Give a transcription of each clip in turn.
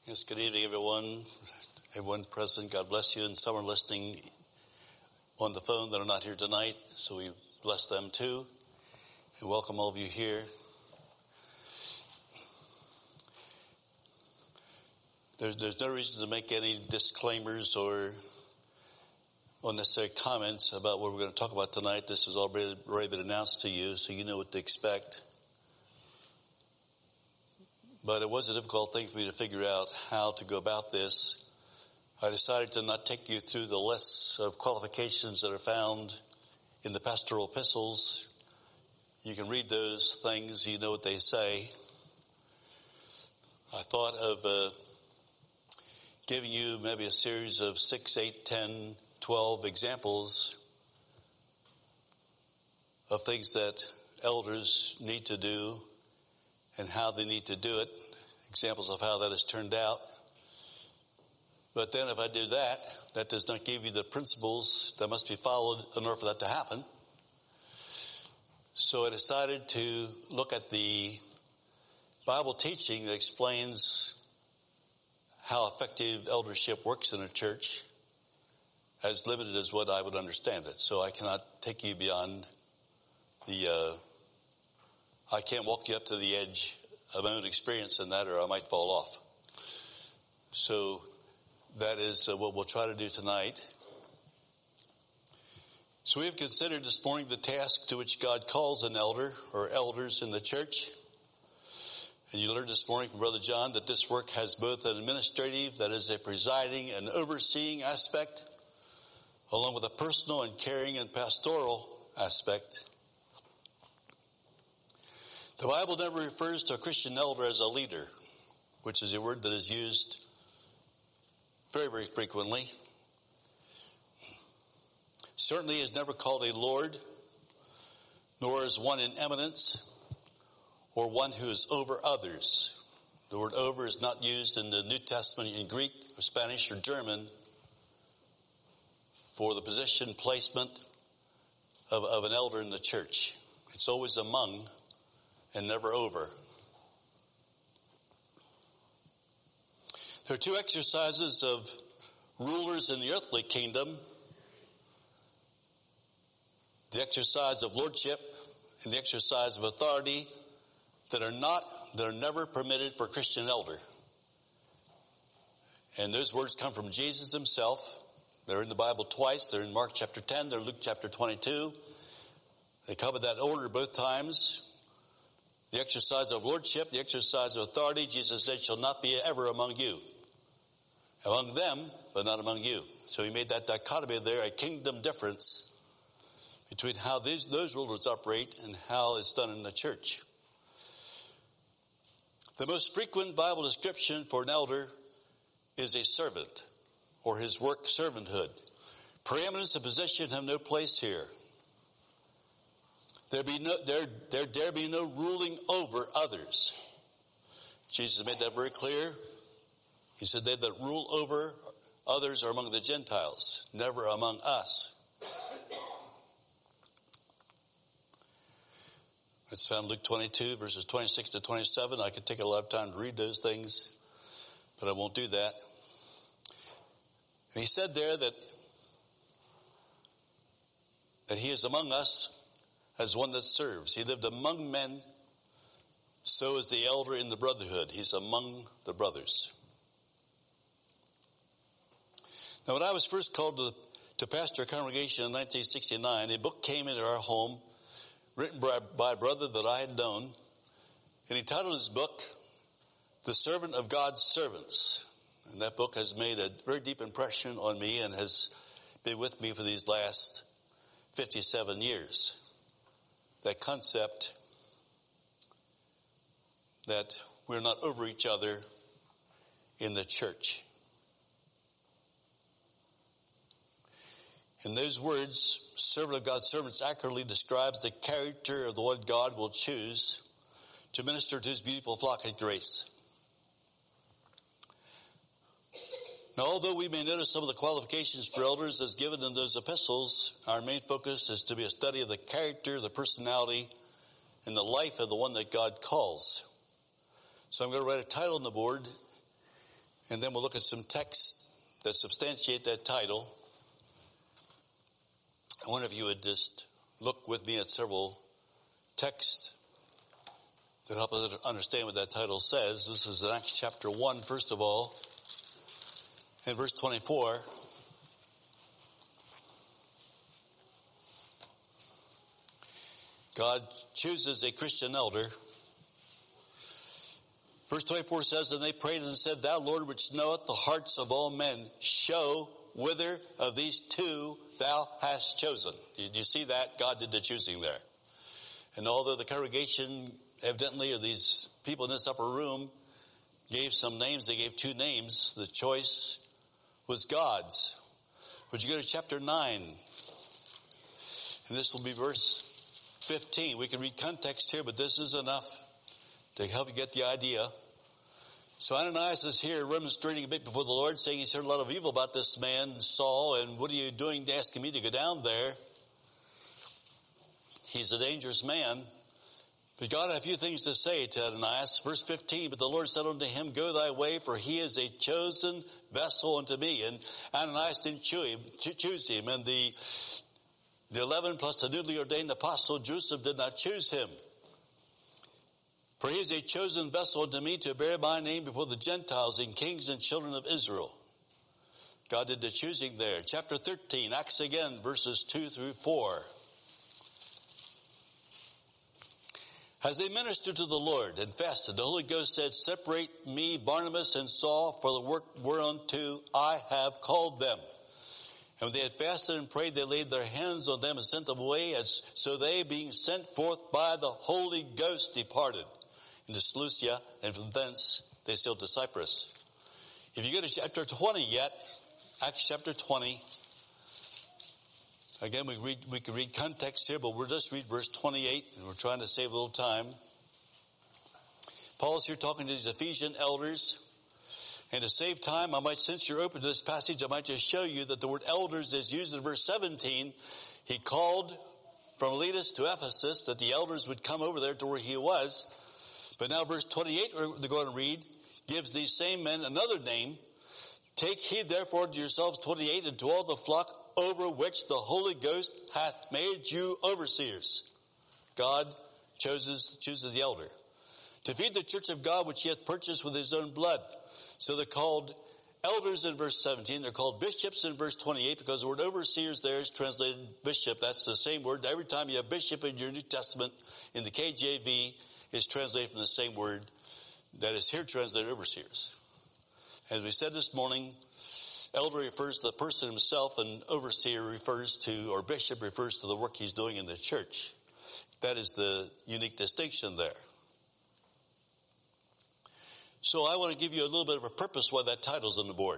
Yes, good evening, everyone present. God bless you, and some are listening on the phone that are not here tonight, so we bless them too, and welcome all of you here. There's no reason to make any disclaimers or unnecessary comments about what we're going to talk about tonight. This has already been announced to you, so you know what to expect. But it was a difficult thing for me to figure out how to go about this. I decided to not take you through the lists of qualifications that are found in the pastoral epistles. You can read those things, you know what they say. I thought of giving you maybe a series of 6, 8, 10, 12 examples of things that elders need to do and how they need to do it, examples of how that has turned out. But then if I do that, that does not give you the principles that must be followed in order for that to happen. So I decided to look at the Bible teaching that explains how effective eldership works in a church, as limited as what I would understand it. So I cannot take you beyond I can't walk you up to the edge of my own experience in that, or I might fall off. So that is what we'll try to do tonight. So we have considered this morning the task to which God calls an elder or elders in the church. And you learned this morning from Brother John that this work has both an administrative, that is a presiding and overseeing aspect, along with a personal and caring and pastoral aspect. The Bible never refers to a Christian elder as a leader, which is a word that is used very, very frequently. Certainly is never called a lord, nor is one in eminence, or one who is over others. The word over is not used in the New Testament in Greek or Spanish or German for the position placement of an elder in the church. It's always among and never over. There are two exercises of rulers in the earthly kingdom: the exercise of lordship and the exercise of authority that are never permitted for a Christian elder. And those words come from Jesus himself. They're in the Bible twice. They're in Mark chapter 10. They're in Luke chapter 22. They come in that order both times. The exercise of lordship, the exercise of authority, Jesus said, shall not be ever among you. Among them, but not among you. So he made that dichotomy there, a kingdom difference between how those rulers operate and how it's done in the church. The most frequent Bible description for an elder is a servant, or his work servanthood. Preeminence and position have no place here. There dare be no ruling over others. Jesus made that very clear. He said, they that rule over others are among the Gentiles, never among us. It's found in Luke 22, verses 26 to 27. I could take a lot of time to read those things, but I won't do that. And he said there that he is among us as one that serves. He lived among men, so is the elder in the brotherhood. He's among the brothers. Now, when I was first called to pastor a congregation in 1969, a book came into our home written by a brother that I had known, and he titled his book, The Servant of God's Servants. And that book has made a very deep impression on me and has been with me for these last 57 years. That concept that we're not over each other in the church. In those words, servant of God's servants accurately describes the character of the one God will choose to minister to his beautiful flock at grace. Now, although we may notice some of the qualifications for elders as given in those epistles, our main focus is to be a study of the character, the personality, and the life of the one that God calls. So I'm going to write a title on the board, And then we'll look at some texts that substantiate that title. I wonder if you would just look with me at several texts to help us understand what that title says. This is in Acts chapter 1, first of all, in verse 24. God chooses a Christian elder. Verse 24 says, and they prayed and said, Thou, Lord, which knoweth the hearts of all men, show whither of these two thou hast chosen. Did you see that? God did the choosing there. And although the congregation, evidently, or these people in this upper room, gave some names, they gave two names, the choice was God's. Would you go to chapter 9? And this will be verse 15. We can read context here, but this is enough to help you get the idea. So Ananias is here remonstrating a bit before the Lord, saying he's heard a lot of evil about this man, Saul, and what are you doing asking me to go down there? He's a dangerous man. But God had a few things to say to Ananias. Verse 15, but the Lord said unto him, Go thy way, for he is a chosen vessel unto me. And Ananias didn't choose him. And the 11 plus the newly ordained apostle Joseph did not choose him. For he is a chosen vessel unto me to bear my name before the Gentiles and kings and children of Israel. God did the choosing there. Chapter 13, Acts again, verses 2 through 4. As they ministered to the Lord and fasted, the Holy Ghost said, Separate me, Barnabas and Saul, for the work whereunto I have called them. And when they had fasted and prayed, they laid their hands on them and sent them away. So they, being sent forth by the Holy Ghost, departed into Seleucia, and from thence they sailed to Cyprus. If you go to chapter 20 yet, Acts chapter 20, again we can read context here, but we'll just read verse 28, and we're trying to save a little time. Paul's here talking to these Ephesian elders. And to save time, since you're open to this passage, I might just show you that the word elders is used in verse 17. He called from Miletus to Ephesus that the elders would come over there to where he was. But now verse 28, we're going to read, gives these same men another name. Take heed therefore to yourselves, 28, and to all the flock over which the Holy Ghost hath made you overseers. God chooses the elder. To feed the church of God which he hath purchased with his own blood. So they're called elders in verse 17. They're called bishops in verse 28 because the word overseers there is translated bishop. That's the same word. Every time you have bishop in your New Testament, in the KJV, it's translated from the same word that is here translated overseers. As we said this morning, elder refers to the person himself, and overseer refers to, or bishop refers to the work he's doing in the church. That is the unique distinction there. So I want to give you a little bit of a purpose why that title's on the board.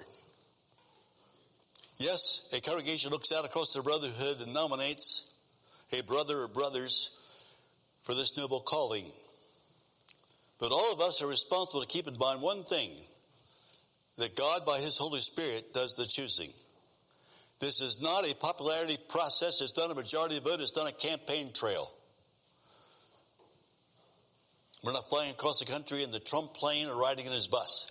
Yes, a congregation looks out across the brotherhood and nominates a brother or brothers for this noble calling. But all of us are responsible to keep in mind one thing, that God by his Holy Spirit does the choosing. This is not a popularity process. It's not a majority vote. It's not a campaign trail. We're not flying across the country in the Trump plane or riding in his bus.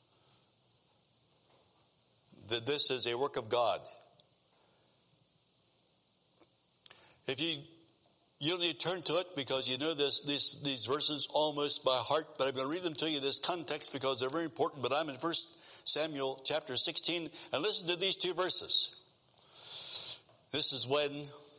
This is a work of God. If you don't need to turn to it because you know these verses almost by heart, but I'm going to read them to you in this context because they're very important. But I'm in 1 Samuel chapter 16, and listen to these two verses. This is when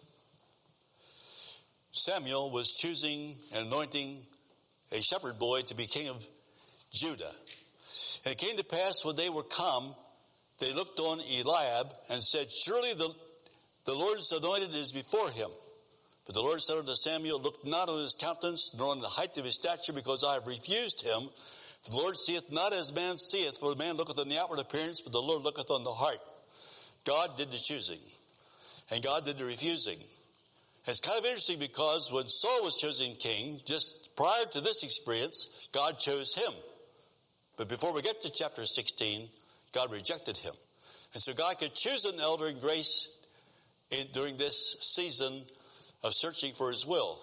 Samuel was choosing and anointing a shepherd boy to be king of Judah. And it came to pass when they were come, they looked on Eliab and said, Surely the Lord's anointed is before him. But the Lord said unto Samuel, Look not on his countenance, nor on the height of his stature, because I have refused him. For the Lord seeth not as man seeth, for man looketh on the outward appearance, but the Lord looketh on the heart. God did the choosing, and God did the refusing. It's kind of interesting because when Saul was chosen king, just prior to this experience, God chose him. But before we get to chapter 16, God rejected him. And so God could choose an elder in grace during this season of searching for his will.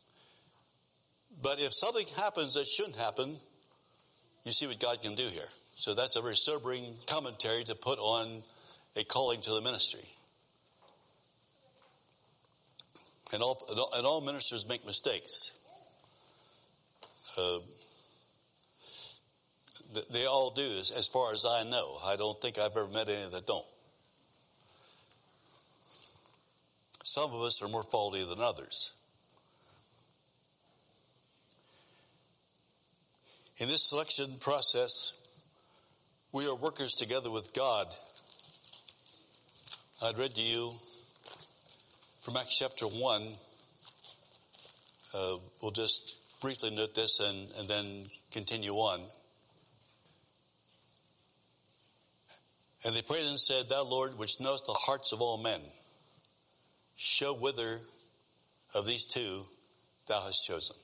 But if something happens that shouldn't happen, you see what God can do here. So that's a very sobering commentary to put on a calling to the ministry. And all ministers make mistakes. They all do, as far as I know. I don't think I've ever met any that don't. Some of us are more faulty than others. In this selection process, we are workers together with God. I'd read to you from Acts chapter 1. We'll just briefly note this and then continue on. And they prayed and said, Thou, Lord, which knowest the hearts of all men, show whither of these two thou hast chosen.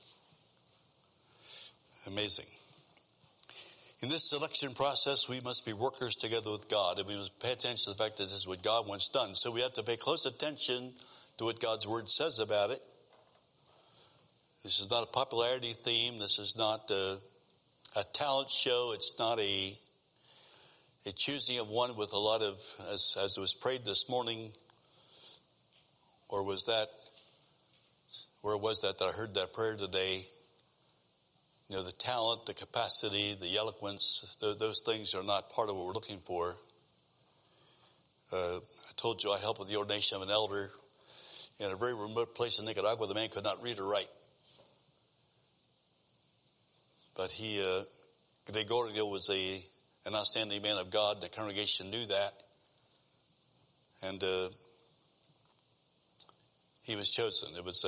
Amazing. In this selection process, we must be workers together with God, and we must pay attention to the fact that this is what God wants done. So we have to pay close attention to what God's Word says about it. This is not a popularity theme. This is not a talent show. It's not a choosing of one with a lot of, as it was prayed this morning, or was that, where was that I heard that prayer today? You know, the talent, the capacity, the eloquence, those things are not part of what we're looking for. I told you I helped with the ordination of an elder in a very remote place in Nicaragua. The man could not read or write. But Gregorio was an outstanding man of God. The congregation knew that. And he was chosen. It was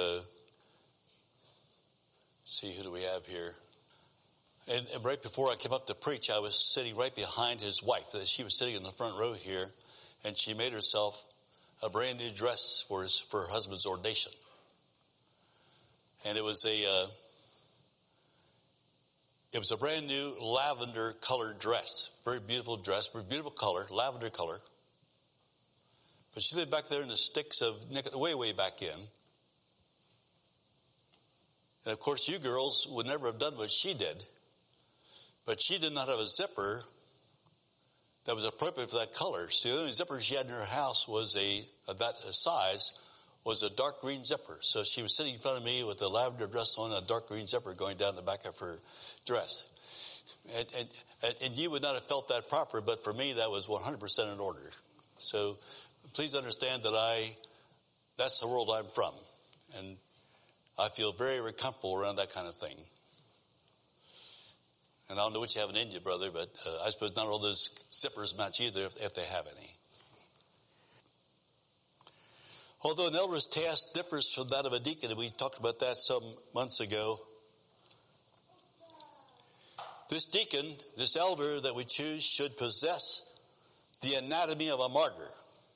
see, who do we have here? And right before I came up to preach, I was sitting right behind his wife. She was sitting in the front row here, and she made herself a brand new dress for her husband's ordination. And it was a brand new lavender colored dress. Very beautiful dress, very beautiful color, lavender color. But she lived back there in the sticks of way, way back in. And of course, you girls would never have done what she did. But she did not have a zipper that was appropriate for that color. So the only zipper she had in her house was of that size was a dark green zipper. So she was sitting in front of me with a lavender dress on and a dark green zipper going down the back of her dress. And you would not have felt that proper, but for me that was 100% in order. So please understand that that's the world I'm from. And I feel very, very comfortable around that kind of thing. And I don't know what you have in you, brother, but I suppose not all those zippers match either if they have any. Although an elder's task differs from that of a deacon, and we talked about that some months ago, this deacon, this elder that we choose, should possess the anatomy of a martyr.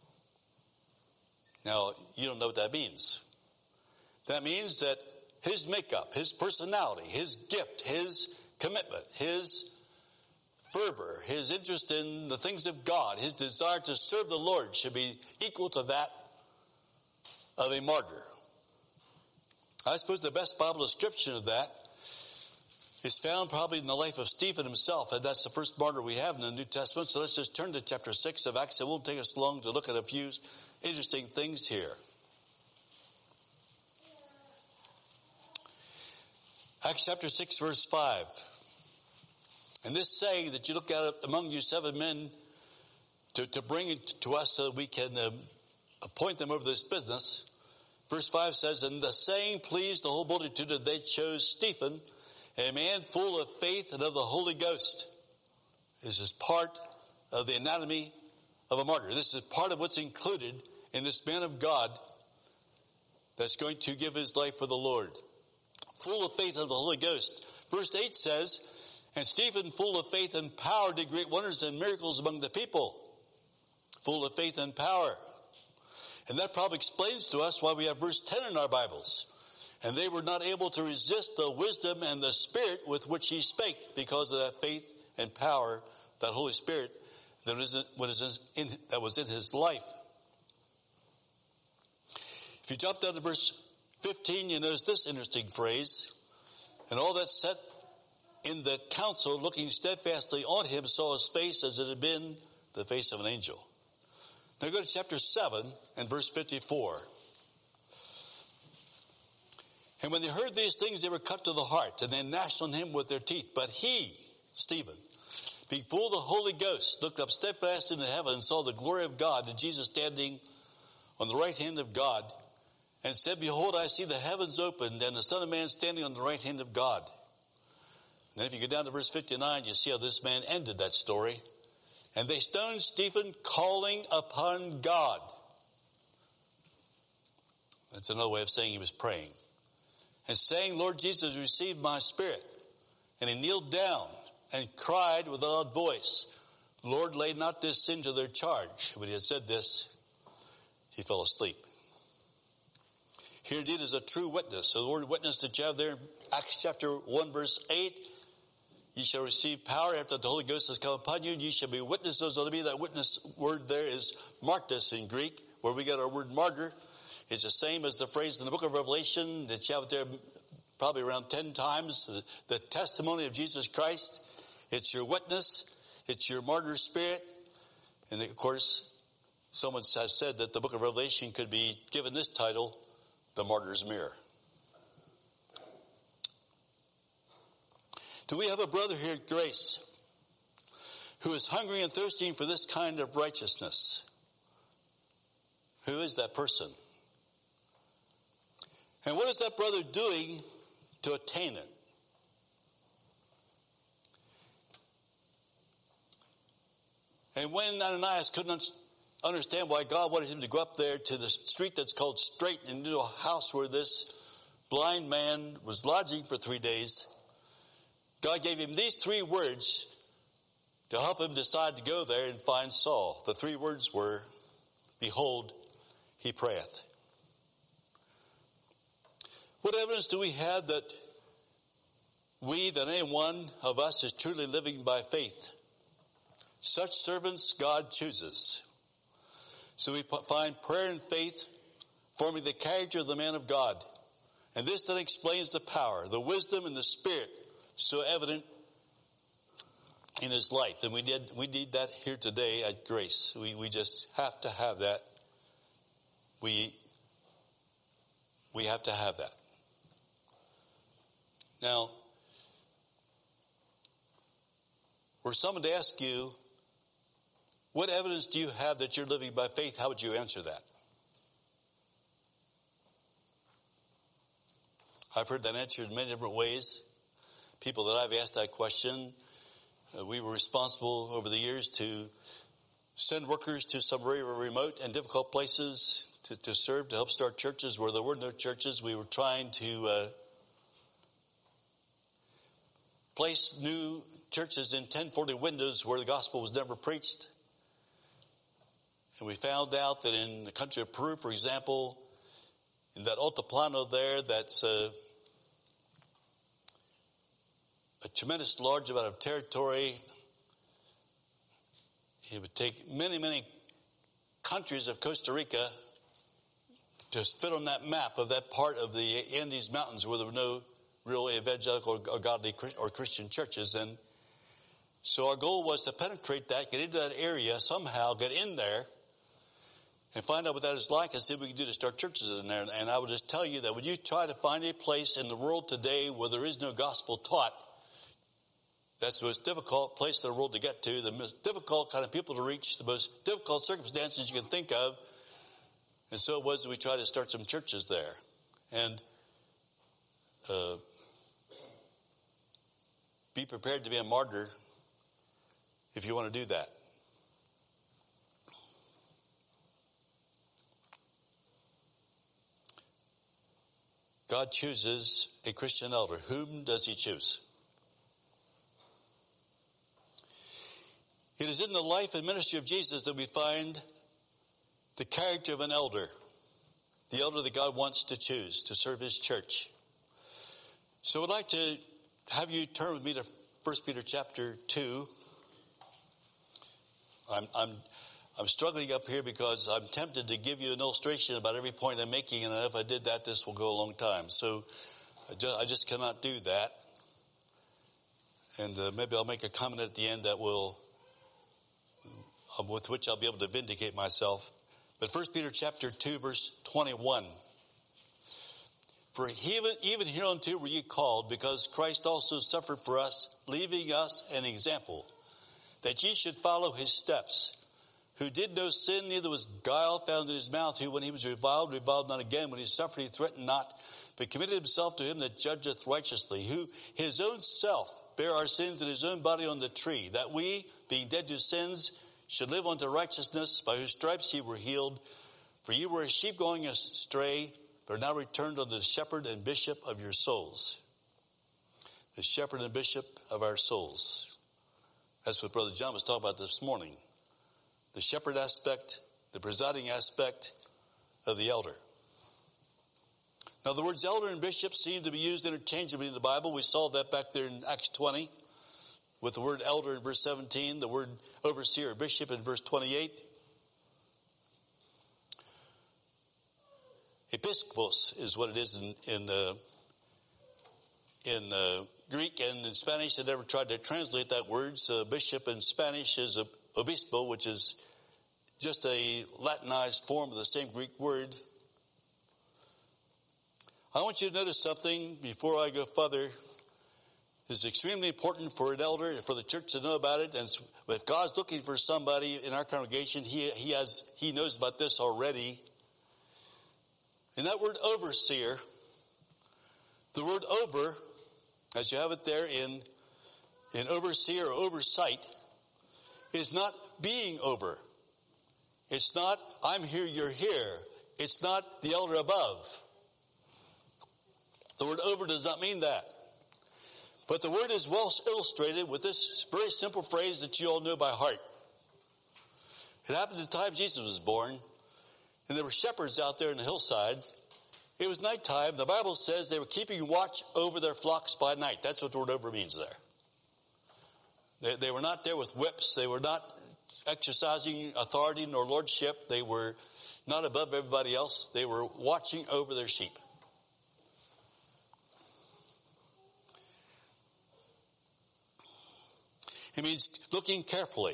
Now, you don't know what that means. That means that his makeup, his personality, his gift, his commitment, his fervor, his interest in the things of God, his desire to serve the Lord should be equal to that of a martyr. I suppose the best Bible description of that is found probably in the life of Stephen himself, and that's the first martyr we have in the New Testament. So let's just turn to chapter 6 of Acts. It won't take us long to look at a few interesting things here. Acts chapter 6, verse 5. And this saying that you look at among you 7 men to bring it to us so that we can appoint them over this business. Verse 5 says, And the saying pleased the whole multitude, and they chose Stephen, a man full of faith and of the Holy Ghost. This is part of the anatomy of a martyr. This is part of what's included in this man of God that's going to give his life for the Lord. Full of faith and of the Holy Ghost. Verse 8 says, And Stephen, full of faith and power, did great wonders and miracles among the people. Full of faith and power. And that probably explains to us why we have verse 10 in our Bibles. And they were not able to resist the wisdom and the spirit with which he spake, because of that faith and power, that Holy Spirit that was in his life. If you jump down to verse 15, you notice this interesting phrase. And all that set in the council, looking steadfastly on him, saw his face as it had been the face of an angel. Now go to chapter 7 and verse 54. And when they heard these things, they were cut to the heart, and they gnashed on him with their teeth. But he, Stephen, being full of the Holy Ghost, looked up steadfast into heaven and saw the glory of God and Jesus standing on the right hand of God, and said, Behold, I see the heavens opened and the Son of Man standing on the right hand of God. And then if you go down to verse 59, you see how this man ended that story. And they stoned Stephen, calling upon God. That's another way of saying he was praying. And saying, Lord Jesus, receive my spirit. And he kneeled down and cried with a loud voice, Lord, lay not this sin to their charge. When he had said this, he fell asleep. Here indeed is a true witness. So the word witness that you have there in Acts chapter 1 verse 8, ye shall receive power after the Holy Ghost has come upon you, and ye shall be witnesses. So to me, that witness word there is martyrs in Greek, where we get our word martyr. It's the same as the phrase in the book of Revelation that you have there probably around 10 times, the testimony of Jesus Christ. It's your witness. It's your martyr spirit. And of course, someone has said that the book of Revelation could be given this title, The Martyr's Mirror. Do we have a brother here at Grace who is hungry and thirsting for this kind of righteousness? Who is that person? And what is that brother doing to attain it? And when Ananias couldn't understand why God wanted him to go up there to the street that's called Straight and into a house where this blind man was lodging for 3 days, God gave him these 3 words to help him decide to go there and find Saul. The 3 words were, Behold, he prayeth. What evidence do we have that any one of us is truly living by faith? Such servants God chooses. So we find prayer and faith forming the character of the man of God. And this then explains the power, the wisdom, and the spirit so evident in his life. And we need that here today at Grace. We just have to have that. We have to have that. Now, were someone to ask you, what evidence do you have that you're living by faith? How would you answer that? I've heard that answered in many different ways. People that I've asked that question, we were responsible over the years to send workers to some very remote and difficult places to serve, to help start churches where there were no churches. We were trying to place new churches in 1040 windows where the gospel was never preached. And we found out that in the country of Peru, for example, in that Altiplano there, that's a tremendous large amount of territory. It would take many, many countries of Costa Rica to fit on that map of that part of the Andes Mountains where there were no real evangelical or godly or Christian churches. And so our goal was to penetrate that, get into that area somehow, get in there, and find out what that is like and see what we can do to start churches in there. And I will just tell you that when you try to find a place in the world today where there is no gospel taught, that's the most difficult place in the world to get to, the most difficult kind of people to reach, the most difficult circumstances you can think of. And so it was that we tried to start some churches there. And be prepared to be a martyr if you want to do that. God chooses a Christian elder. Whom does he choose? It is in the life and ministry of Jesus that we find the character of an elder, the elder that God wants to choose to serve his church. So I'd like to have you turn with me to 1 Peter chapter 2. I'm struggling up here because I'm tempted to give you an illustration about every point I'm making, and if I did that, this will go a long time. So I just cannot do that. And maybe I'll make a comment at the end that with which I'll be able to vindicate myself. But 1 Peter chapter 2, verse 21. For even hereunto were ye called, because Christ also suffered for us, leaving us an example, that ye should follow his steps, who did no sin, neither was guile found in his mouth, who when he was reviled not again, when he suffered, he threatened not, but committed himself to him that judgeth righteously, who his own self bare our sins in his own body on the tree, that we, being dead to sins, should live unto righteousness, by whose stripes ye were healed. For ye were as sheep going astray, but are now returned unto the shepherd and bishop of your souls. The shepherd and bishop of our souls. That's what Brother John was talking about this morning. The shepherd aspect, the presiding aspect of the elder. Now the words elder and bishop seem to be used interchangeably in the Bible. We saw that back there in Acts 20 with the word elder in verse 17, the word overseer or bishop in verse 28. Episkopos is what it is in Greek, and in Spanish they never tried to translate that word. So bishop in Spanish is obispo, which is just a Latinized form of the same Greek word. I want you to notice something before I go further. It's extremely important for an elder, for the church to know about it. And if God's looking for somebody in our congregation, he knows about this already. And that word overseer, the word over, as you have it there in overseer or oversight, is not being over. It's not, I'm here, you're here. It's not the elder above. The word over does not mean that. But the word is well illustrated with this very simple phrase that you all know by heart. It happened at the time Jesus was born, and there were shepherds out there in the hillsides. It was nighttime. The Bible says they were keeping watch over their flocks by night. That's what the word over means there. They were not there with whips. They were not exercising authority nor lordship. They were not above everybody else. They were watching over their sheep. It means looking carefully.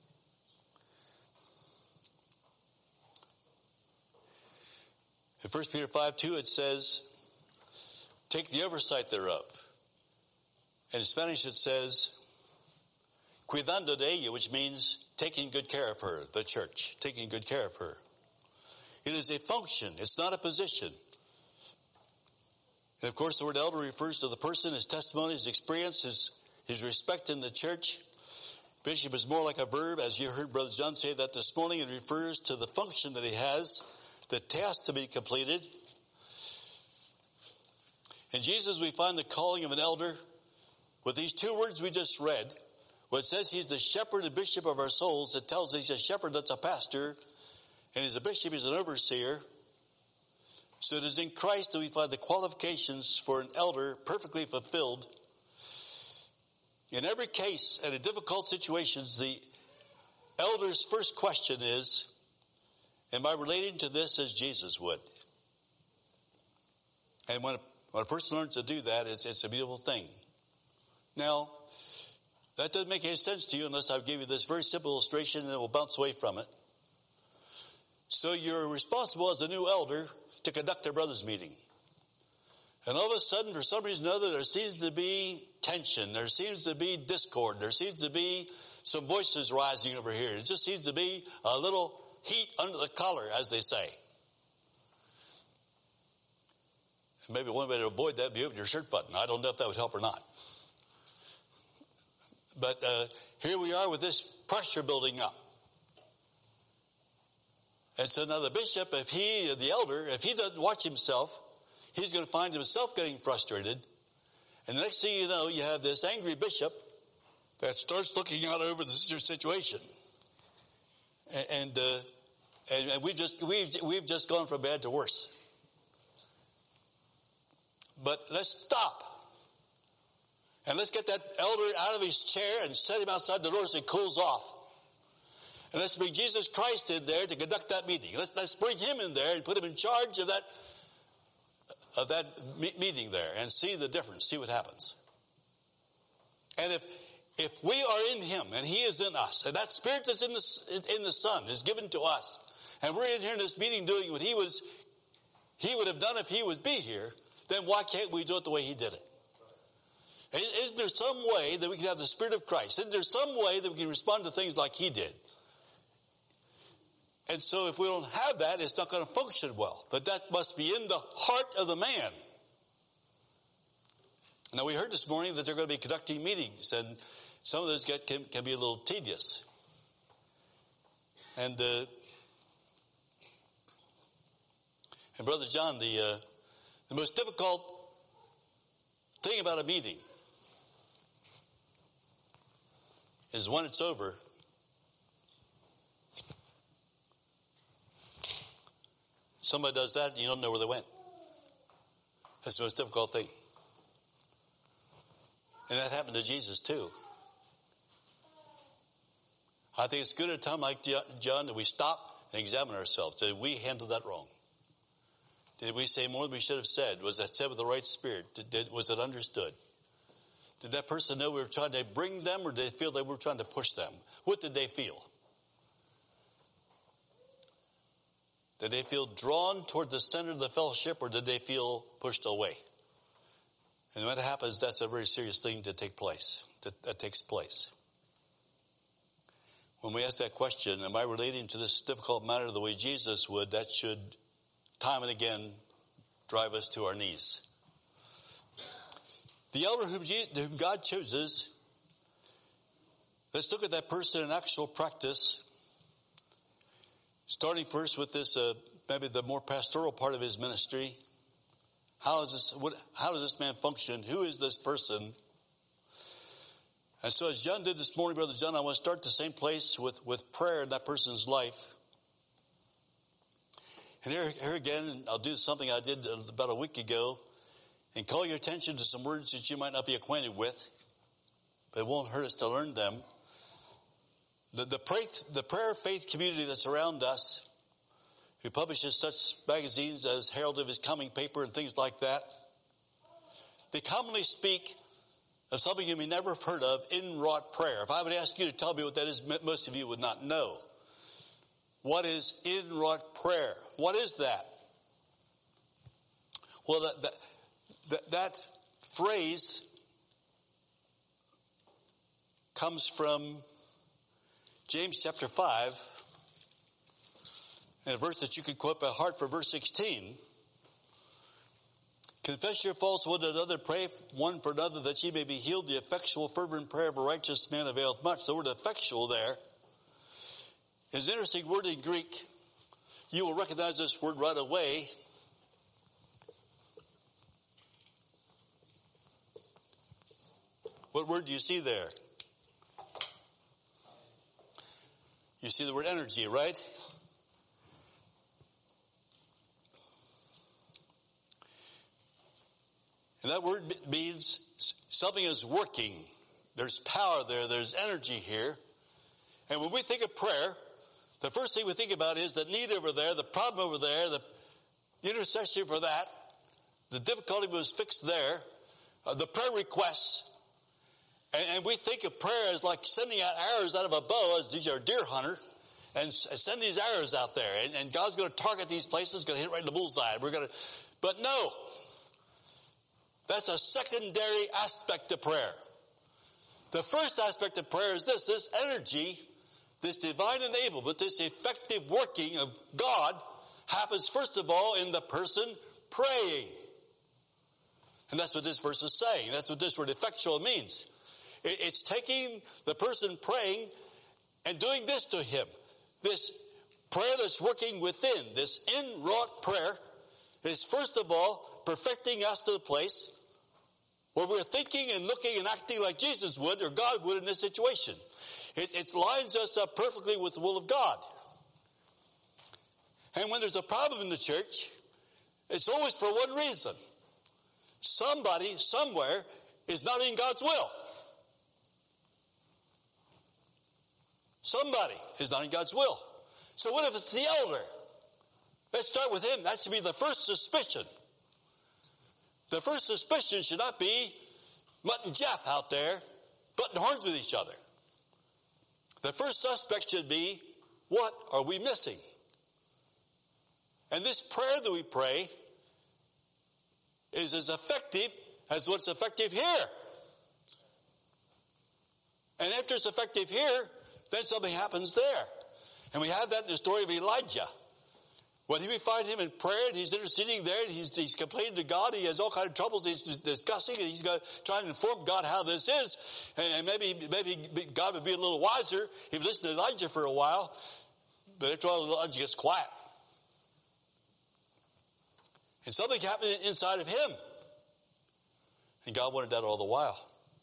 In 1 Peter 5:2 it says, take the oversight thereof. And in Spanish it says, cuidando de ella, which means taking good care of her, the church, taking good care of her. It is a function. It's not a position. And of course the word elder refers to the person, his testimony, his experience, his respect in the church. Bishop is more like a verb, as you heard Brother John say that this morning. It refers to the function that he has, the task to be completed. In Jesus, we find the calling of an elder with these two words we just read. When it says he's the shepherd and bishop of our souls, it tells us he's a shepherd, that's a pastor, and he's a bishop, he's an overseer. So it is in Christ that we find the qualifications for an elder perfectly fulfilled. In every case and in difficult situations, the elder's first question is, am I relating to this as Jesus would? And when a person learns to do that, it's a beautiful thing. Now, that doesn't make any sense to you unless I give you this very simple illustration and it will bounce away from it. So you're responsible as a new elder to conduct a brothers meeting. And all of a sudden, for some reason or other, there seems to be tension. There seems to be discord. There seems to be some voices rising over here. It just seems to be a little heat under the collar, as they say. And maybe one way to avoid that would be open your shirt button. I don't know if that would help or not. But here we are with this pressure building up. And so now the bishop, the elder, if he doesn't watch himself, he's going to find himself getting frustrated. And the next thing you know, you have this angry bishop that starts looking out over the situation. And we've just gone from bad to worse. But let's stop. And let's get that elder out of his chair and set him outside the door so he cools off. And let's bring Jesus Christ in there to conduct that meeting. Let's bring him in there and put him in charge of that meeting there and see the difference, see what happens. And if we are in him and he is in us, and that spirit that's in the Son is given to us, and we're in here in this meeting doing what he would have done if he would be here, then why can't we do it the way he did it? Isn't there some way that we can have the Spirit of Christ? Isn't there some way that we can respond to things like he did? And so if we don't have that, it's not going to function well. But that must be in the heart of the man. Now, we heard this morning that they're going to be conducting meetings, and some of those can be a little tedious. And Brother John, the most difficult thing about a meeting is when it's over, somebody does that and you don't know where they went. That's the most difficult thing. And that happened to Jesus too. I think it's good at a time like John that we stop and examine ourselves. Did we handle that wrong? Did we say more than we should have said? Was that said with the right spirit? Was it understood? Did that person know we were trying to bring them, or did they feel that we were trying to push them? What did they feel? Did they feel drawn toward the center of the fellowship, or did they feel pushed away? And when that happens, that's a very serious thing to take place. That takes place. When we ask that question, am I relating to this difficult matter the way Jesus would, that should time and again drive us to our knees. The elder whom God chooses, let's look at that person in actual practice, starting first with this, maybe the more pastoral part of his ministry. How does this man function? Who is this person? And so as John did this morning, Brother John, I want to start the same place with prayer in that person's life. And here again, I'll do something I did about a week ago and call your attention to some words that you might not be acquainted with, but it won't hurt us to learn them. The prayer faith community that's around us, who publishes such magazines as Herald of His Coming paper and things like that, they commonly speak of something you may never have heard of, inwrought prayer. If I would ask you to tell me what that is, most of you would not know. What is inwrought prayer? What is that? Well, that phrase comes from James chapter 5, and a verse that you could quote by heart for verse 16. Confess your faults one to another, pray one for another, that ye may be healed. The effectual fervent prayer of a righteous man availeth much. The word effectual there is an interesting word in Greek. You will recognize this word right away. What word do you see there? You see the word energy, right? And that word means something is working. There's power there. There's energy here. And when we think of prayer, the first thing we think about is the need over there, the problem over there, the intercession for that, the difficulty was fixed there, the prayer requests. And we think of prayer as like sending out arrows out of a bow, as these are deer hunter, and send these arrows out there. And God's going to target these places, going to hit right in the bullseye. But no. That's a secondary aspect of prayer. The first aspect of prayer is this energy, this divine enablement, this effective working of God happens first of all in the person praying. And that's what this verse is saying. That's what this word effectual means. It's taking the person praying and doing this to him. This prayer that's working within, this inwrought prayer, is first of all perfecting us to the place where we're thinking and looking and acting like Jesus would or God would in this situation. It lines us up perfectly with the will of God. And when there's a problem in the church, it's always for one reason. Somebody, somewhere, is not in God's will. Somebody is not in God's will. So what if it's the elder? Let's start with him. That should be the first suspicion. The first suspicion should not be Mutt and Jeff out there butting horns with each other. The first suspect should be, what are we missing? And this prayer that we pray is as effective as what's effective here. And after it's effective here, then something happens there. And we have that in the story of Elijah. When we find him in prayer, and he's interceding there, and he's complaining to God, he has all kinds of troubles, he's discussing, and he's trying to inform God how this is, and maybe God would be a little wiser if he listened to Elijah for a while, but after all, Elijah gets quiet. And something happened inside of him, and God wanted that all the while.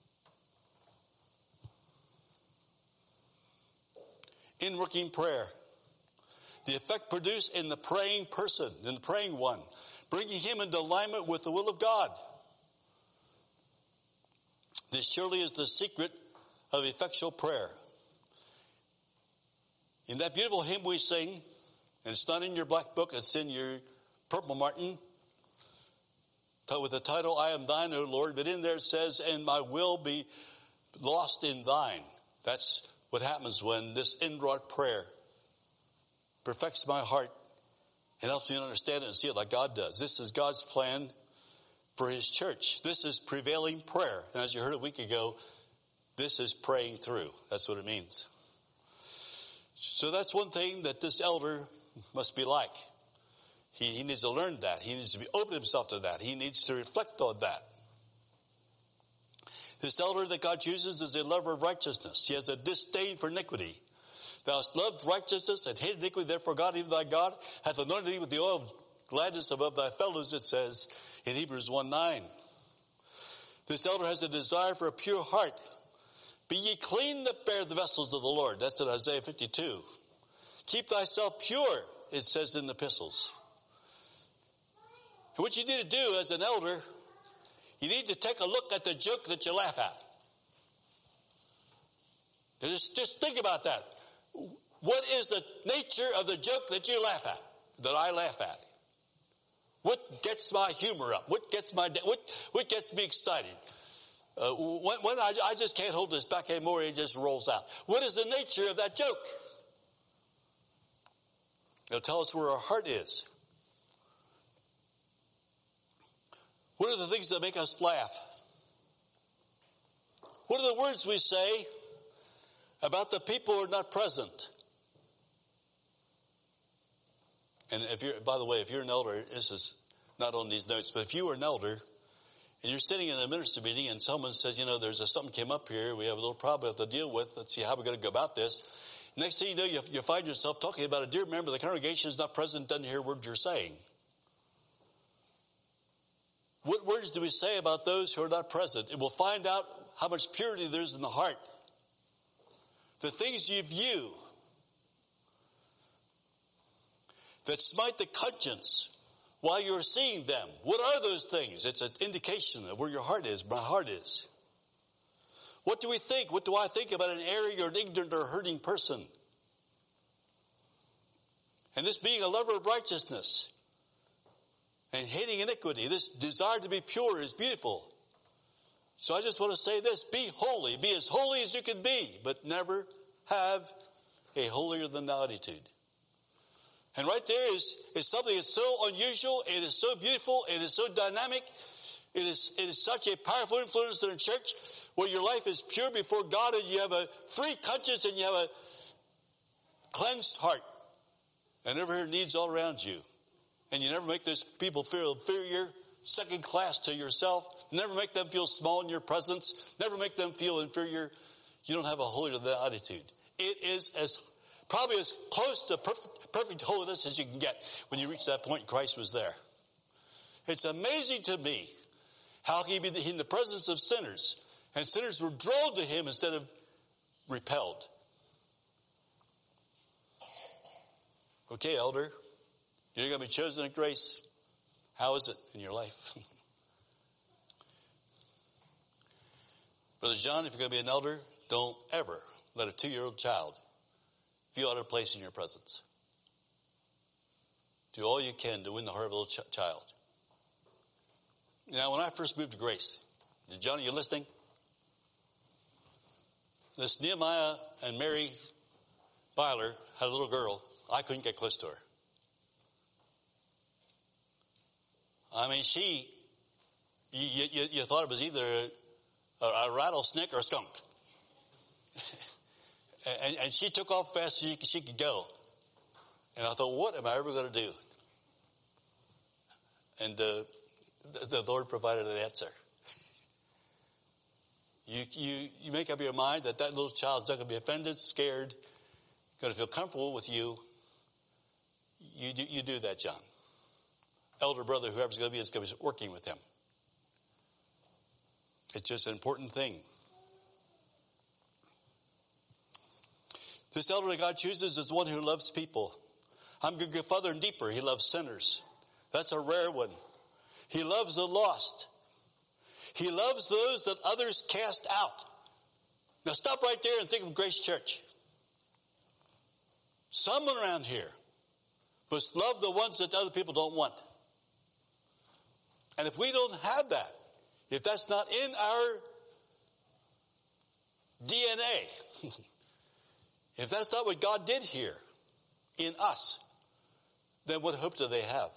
Inworking prayer. The effect produced in the praying person, in the praying one, bringing him into alignment with the will of God. This surely is the secret of effectual prayer. In that beautiful hymn we sing, and it's not in your black book, it's in your purple martin, with the title, I am thine, O Lord, but in there it says, and my will be lost in thine. That's what happens when this inwrought prayer perfects my heart and helps me understand it and see it like God does. This is God's plan for his church. This is prevailing prayer. And as you heard a week ago, this is praying through. That's what it means. So that's one thing that this elder must be like. He needs to learn that. He needs to be open himself to that. He needs to reflect on that. This elder that God chooses is a lover of righteousness. He has a disdain for iniquity. Thou hast loved righteousness and hated iniquity, therefore God, even thy God, hath anointed thee with the oil of gladness above thy fellows, it says in Hebrews 1:9. This elder has a desire for a pure heart. Be ye clean that bear the vessels of the Lord. That's in Isaiah 52. Keep thyself pure, it says in the epistles. And what you need to do as an elder, you need to take a look at the joke that you laugh at. And just think about that. What is the nature of the joke that you laugh at, that I laugh at? What gets my humor up? What gets me excited? When I just can't hold this back anymore, it just rolls out. What is the nature of that joke? It'll tell us where our heart is. What are the things that make us laugh? What are the words we say about the people who are not present? And by the way, if you're an elder, this is not on these notes, but if you were an elder and you're sitting in a minister meeting and someone says, there's something came up here, we have a little problem we have to deal with, let's see how we're going to go about this. Next thing you know, you find yourself talking about a dear member of the congregation is not present, doesn't hear words you're saying. What words do we say about those who are not present? And we'll find out how much purity there is in the heart. The things you view that smite the conscience while you're seeing them. What are those things? It's an indication of where your heart is, my heart is. What do we think? What do I think about an erring or an ignorant or hurting person? And this being a lover of righteousness and hating iniquity, this desire to be pure is beautiful. So I just want to say this, be holy. Be as holy as you can be, but never have a holier than thou attitude. And right there is something that's so unusual, it is so beautiful, it is so dynamic, it is such a powerful influence in the church where your life is pure before God and you have a free conscience and you have a cleansed heart. And never hear needs all around you. And you never make those people feel inferior, second class to yourself. Never make them feel small in your presence. Never make them feel inferior. You don't have a holier than thou attitude. It is probably as close to perfect holiness as you can get when you reach that point Christ was there. It's amazing to me how he could be in the presence of sinners, and sinners were drawn to him instead of repelled. Okay, elder, you're going to be chosen at grace. How is it in your life? Brother John, if you're going to be an elder, don't ever let a 2-year-old child feel out of place in your presence. Do all you can to win the heart of a little child. Now, when I first moved to Grace, John, are you listening? This Nehemiah and Mary Byler had a little girl. I couldn't get close to her. I mean, you thought it was either a rattlesnake or a skunk. and she took off fast as she could go. And I thought, what am I ever going to do? And the Lord provided an answer. You make up your mind that little child's not going to be offended, scared, going to feel comfortable with you. You do that, John. Elder brother, whoever's going to be, is going to be working with him. It's just an important thing. This elder that God chooses is one who loves people. I'm going to go further and deeper. He loves sinners. That's a rare one. He loves the lost. He loves those that others cast out. Now stop right there and think of Grace Church. Someone around here must love the ones that other people don't want. And if we don't have that, if that's not in our DNA, if that's not what God did here in us, then what hope do they have?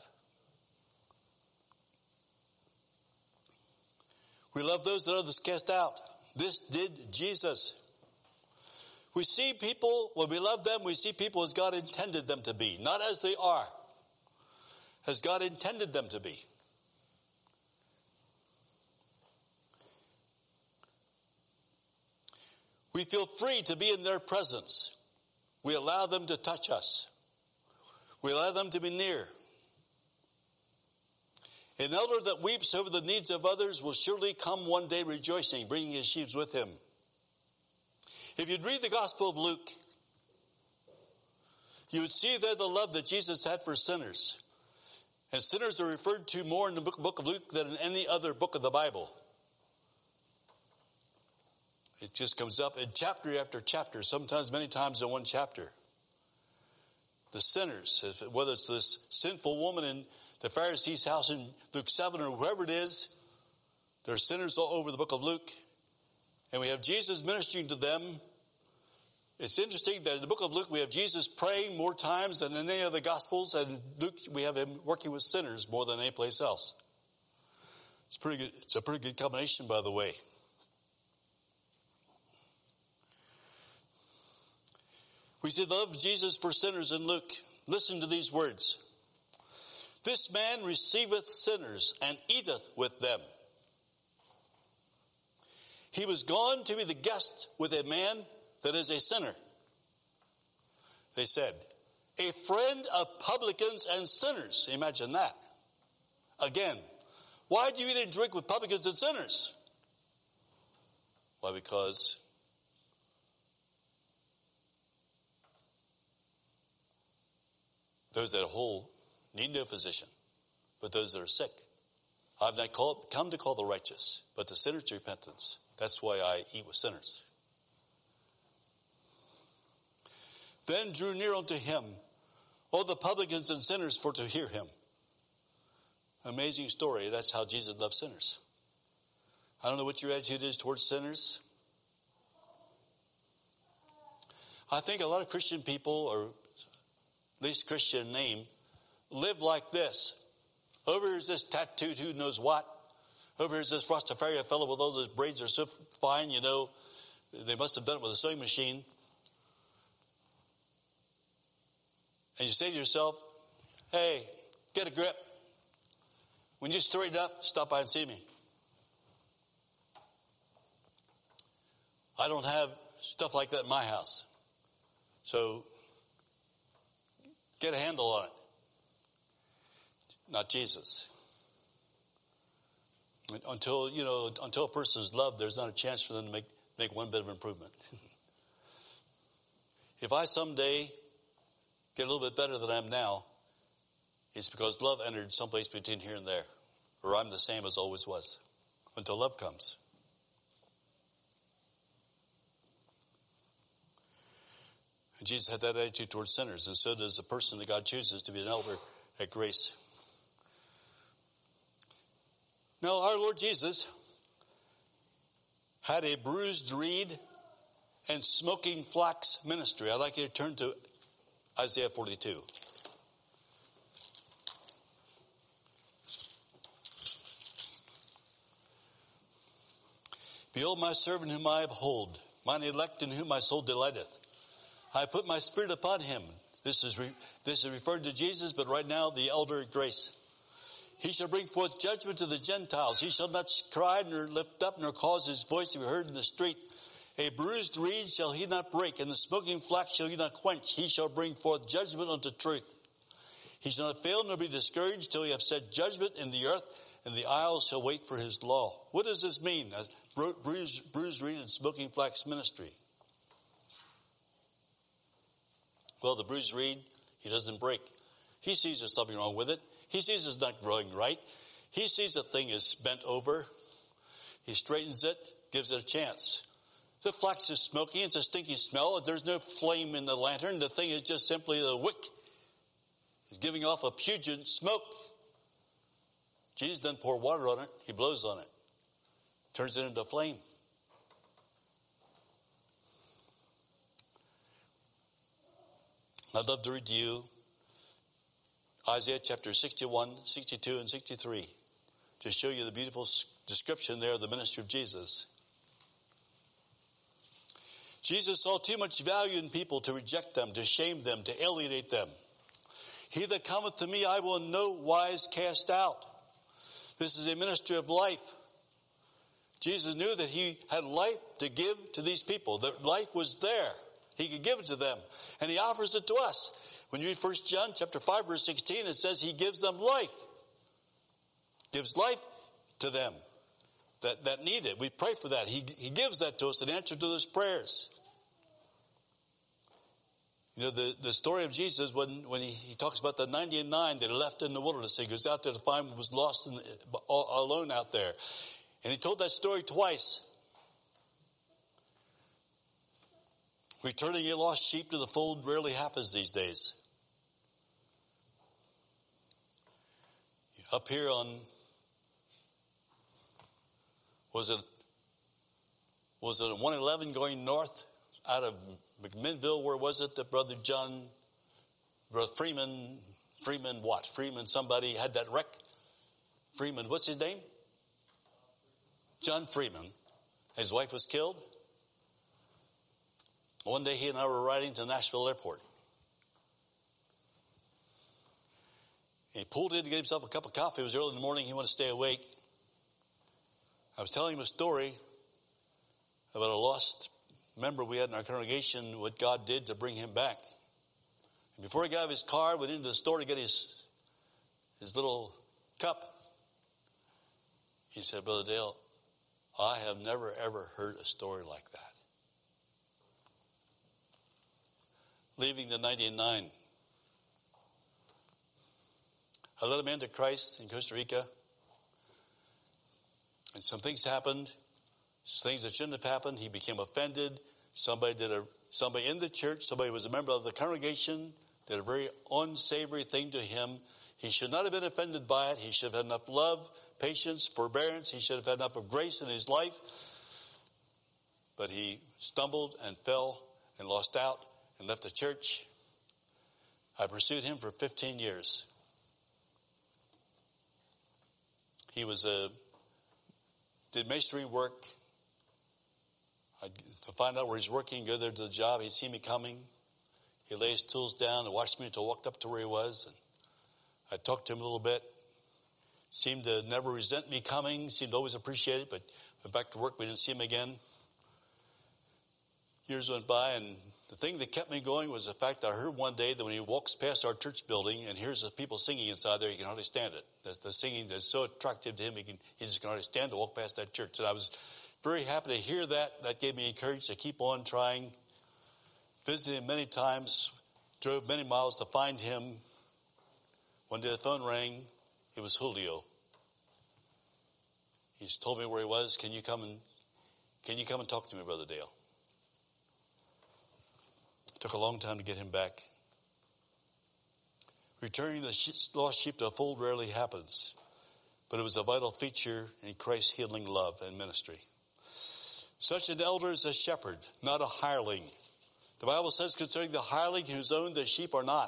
We love those that others cast out. This did Jesus. We see people, when we love them, we see people as God intended them to be, not as they are, as God intended them to be. We feel free to be in their presence. We allow them to touch us. We allow them to be near. An elder that weeps over the needs of others will surely come one day rejoicing, bringing his sheaves with him. If you'd read the Gospel of Luke, you would see there the love that Jesus had for sinners. And sinners are referred to more in the book of Luke than in any other book of the Bible. It just comes up in chapter after chapter, sometimes many times in one chapter. The sinners, whether it's this sinful woman in the Pharisee's house in Luke 7 or whoever it is, there are sinners all over the book of Luke. And we have Jesus ministering to them. It's interesting that in the book of Luke we have Jesus praying more times than in any of the Gospels. And in Luke we have him working with sinners more than any place else. It's pretty good. It's a pretty good combination, by the way. We see the love of Jesus for sinners in Luke. Listen to these words. This man receiveth sinners and eateth with them. He was gone to be the guest with a man that is a sinner. They said, a friend of publicans and sinners. Imagine that. Again, why do you eat and drink with publicans and sinners? Why? Because those that are whole need no physician, but those that are sick. I've not come to call the righteous, but the sinners to repentance. That's why I eat with sinners. Then drew near unto him all the publicans and sinners for to hear him. Amazing story. That's how Jesus loved sinners. I don't know what your attitude is towards sinners. I think a lot of Christian people, or at least Christian name, live like this. Over here's this tattooed who knows what. Over here's this Rastafari fellow with all those braids are so fine, you know, they must have done it with a sewing machine. And you say to yourself, hey, get a grip. When you straighten up, stop by and see me. I don't have stuff like that in my house. So get a handle on it. Not Jesus. Until a person is loved, there's not a chance for them to make one bit of improvement. If I someday get a little bit better than I am now, it's because love entered someplace between here and there. Or I'm the same as always was. Until love comes. And Jesus had that attitude towards sinners. And so does the person that God chooses to be an elder at Grace. Now, our Lord Jesus had a bruised reed and smoking flax ministry. I'd like you to turn to Isaiah 42. Behold my servant whom I uphold, mine elect in whom my soul delighteth. I put my spirit upon him. This is referred to Jesus, but right now the elder Grace. He shall bring forth judgment to the Gentiles. He shall not cry nor lift up nor cause his voice to be heard in the street. A bruised reed shall he not break, and the smoking flax shall he not quench. He shall bring forth judgment unto truth. He shall not fail nor be discouraged till he have set judgment in the earth, and the isles shall wait for his law. What does this mean? A bruised reed and smoking flax ministry. Well, the bruised reed, he doesn't break. He sees there's something wrong with it. He sees it's not growing right. He sees the thing is bent over. He straightens it, gives it a chance. The flax is smoky. It's a stinky smell. There's no flame in the lantern. The thing is just simply the wick. It's giving off a pungent smoke. Jesus doesn't pour water on it. He blows on it. Turns it into a flame. I'd love to read to you Isaiah chapter 61, 62, and 63 to show you the beautiful description there of the ministry of Jesus. Jesus saw too much value in people to reject them, to shame them, to alienate them. He that cometh to me I will in no wise cast out. This is a ministry of life. Jesus knew that he had life to give to these people. That life was there. He could give it to them. And he offers it to us. When you read 1 John chapter 5, verse 16, it says he gives them life. Gives life to them that need it. We pray for that. He gives that to us in answer to those prayers. You know, the story of Jesus, when he talks about the 99 that are left in the wilderness, he goes out there to find what was lost alone out there. And he told that story twice. Returning a lost sheep to the fold rarely happens these days. Up here on, was it 111 going north out of McMinnville? Where was it that Brother Freeman somebody had that wreck? Freeman, what's his name? John Freeman. His wife was killed. One day he and I were riding to Nashville Airport. He pulled in to get himself a cup of coffee. It was early in the morning. He wanted to stay awake. I was telling him a story about a lost member we had in our congregation, what God did to bring him back. And before he got out of his car, went into the store to get his little cup. He said, Brother Dale, I have never, ever heard a story like that. Leaving the 99. I led him into Christ in Costa Rica. And some things happened. Things that shouldn't have happened. He became offended. Somebody in the church, somebody who was a member of the congregation, did a very unsavory thing to him. He should not have been offended by it. He should have had enough love, patience, forbearance. He should have had enough of grace in his life. But he stumbled and fell and lost out and left the church. I pursued him for 15 years. He did masonry work. To find out where he's working, go there to the job. He'd see me coming. He'd lay his tools down and watch me until I walked up to where he was. And I talked to him a little bit. Seemed to never resent me coming. Seemed to always appreciate it. But went back to work. We didn't see him again. Years went by, and the thing that kept me going was the fact that I heard one day that when he walks past our church building and hears the people singing inside there, he can hardly stand it. The singing is so attractive to him, he just can hardly stand to walk past that church. And I was very happy to hear that. That gave me courage to keep on trying. Visited him many times, drove many miles to find him. One day the phone rang. It was Julio. He's told me where he was. Can you come and talk to me, Brother Dale? It took a long time to get him back. Returning the lost sheep to a fold rarely happens, but it was a vital feature in Christ's healing love and ministry. Such an elder is a shepherd, not a hireling. The Bible says concerning the hireling whose own the sheep are not.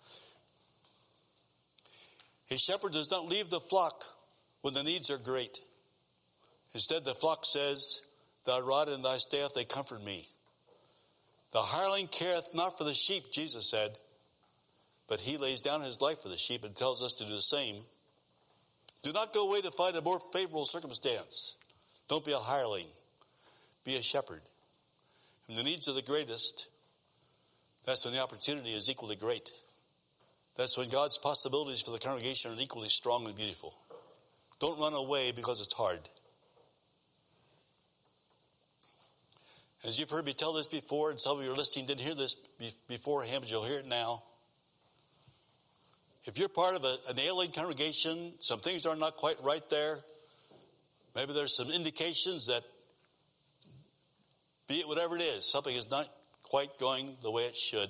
A shepherd does not leave the flock when the needs are great. Instead, the flock says, thy rod and thy staff, they comfort me. The hireling careth not for the sheep, Jesus said, but he lays down his life for the sheep and tells us to do the same. Do not go away to find a more favorable circumstance. Don't be a hireling. Be a shepherd. When the needs are the greatest, that's when the opportunity is equally great. That's when God's possibilities for the congregation are equally strong and beautiful. Don't run away because it's hard. As you've heard me tell this before, and some of you are listening didn't hear this beforehand, but you'll hear it now. If you're part of an ailing congregation, some things are not quite right there. Maybe there's some indications that, be it whatever it is, something is not quite going the way it should.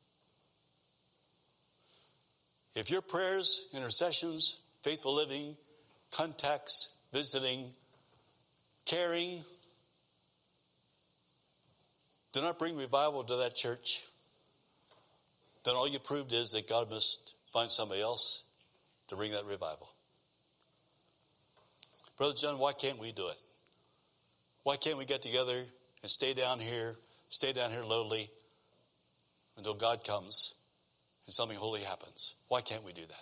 If your prayers, intercessions, faithful living, contacts, visiting, caring, do not bring revival to that church, then all you proved is that God must find somebody else to bring that revival. Brother John, why can't we do it? Why can't we get together and stay down here lowly until God comes and something holy happens? Why can't we do that?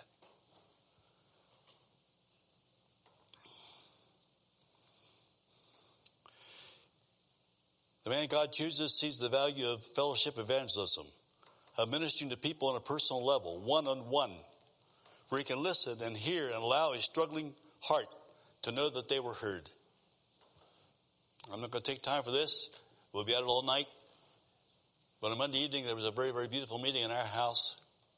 The man God chooses sees the value of fellowship evangelism, of ministering to people on a personal level, one-on-one, where he can listen and hear and allow his struggling heart to know that they were heard. I'm not going to take time for this. We'll be at it all night. But on Monday evening, there was a very, very beautiful meeting in our house.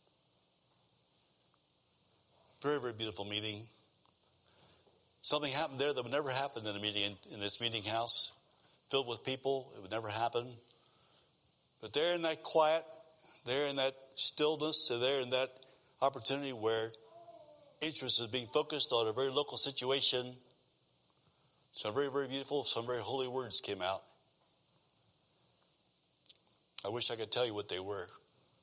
Very, very beautiful meeting. Something happened there that would never happen in a meeting in this meeting house, filled with people. It would never happen. But there in that quiet, there in that stillness, there in that opportunity where interest is being focused on a very local situation, some very, very beautiful, some very holy words came out. I wish I could tell you what they were.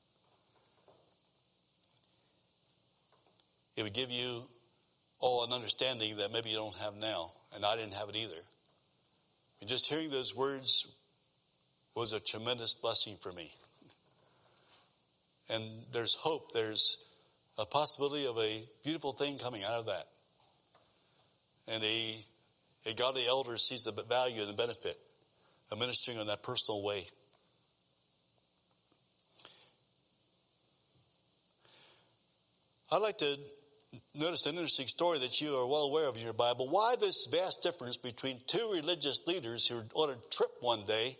It would give you all an understanding that maybe you don't have now, and I didn't have it either. And just hearing those words was a tremendous blessing for me. And there's hope. There's a possibility of a beautiful thing coming out of that. And a godly elder sees the value and the benefit of ministering in that personal way. I'd like to notice an interesting story that you are well aware of in your Bible. Why this vast difference between two religious leaders who were on a trip one day,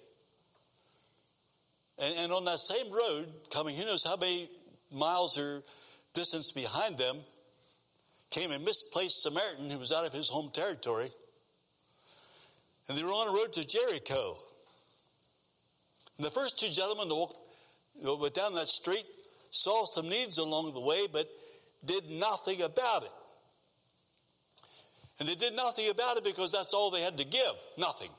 and on that same road, coming who knows how many miles or distance behind them, came a misplaced Samaritan who was out of his home territory. And they were on a road to Jericho. And the first two gentlemen went down that street, saw some needs along the way, but did nothing about it. And they did nothing about it because that's all they had to give. Nothing.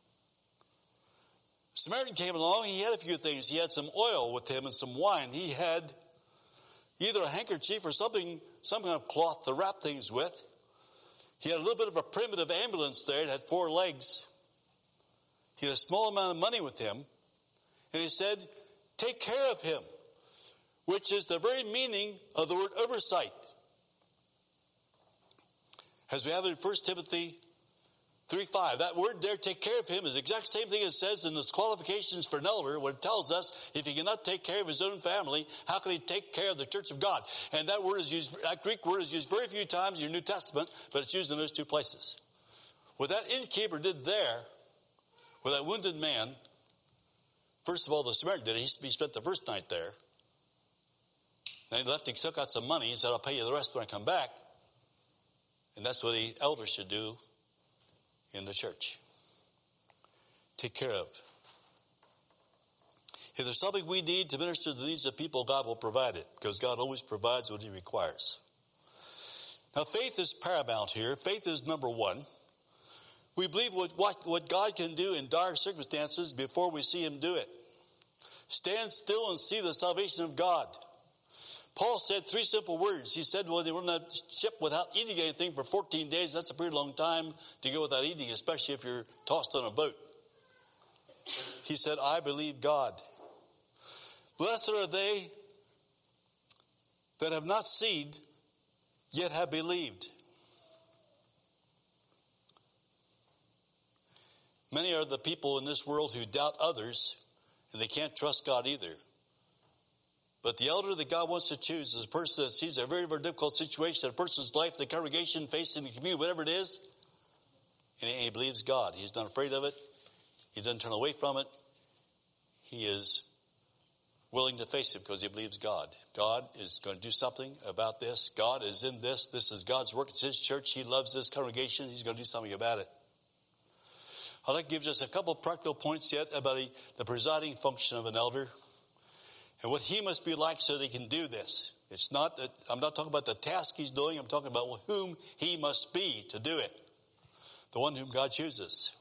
Samaritan came along. He had a few things. He had some oil with him and some wine. He had either a handkerchief or some kind of cloth to wrap things with. He had a little bit of a primitive ambulance there. It had 4 legs. He had a small amount of money with him. And he said, take care of him, which is the very meaning of the word oversight. As we have it in 1 Timothy 3:5. That word there, take care of him, is the exact same thing it says in its qualifications for an elder when it tells us if he cannot take care of his own family, how can he take care of the church of God? And that Greek word is used very few times in your New Testament, but it's used in those two places. What that innkeeper did there with that wounded man, first of all, the Samaritan did it. He spent the first night there. Then he left and took out some money and said, I'll pay you the rest when I come back. And that's what the elder should do in the church. Take care of. If there's something we need to minister to the needs of people, God will provide it, because God always provides what he requires. Now, faith is paramount here. Faith is number one. We believe what God can do in dire circumstances before we see him do it. Stand still and see the salvation of God. Paul said 3 simple words. He said, well, they were on that ship without eating anything for 14 days. That's a pretty long time to go without eating, especially if you're tossed on a boat. He said, I believe God. Blessed are they that have not seen, yet have believed. Many are the people in this world who doubt others, and they can't trust God either. But the elder that God wants to choose is a person that sees a very, very difficult situation in a person's life, the congregation, facing the community, whatever it is, and he believes God. He's not afraid of it. He doesn't turn away from it. He is willing to face it because he believes God. God is going to do something about this. God is in this. This is God's work. It's his church. He loves this congregation. He's going to do something about it. I'd like to give just a couple of practical points yet about the presiding function of an elder and what he must be like so that he can do this. It's not that I'm not talking about the task he's doing. I'm talking about whom he must be to do it. The one whom God chooses.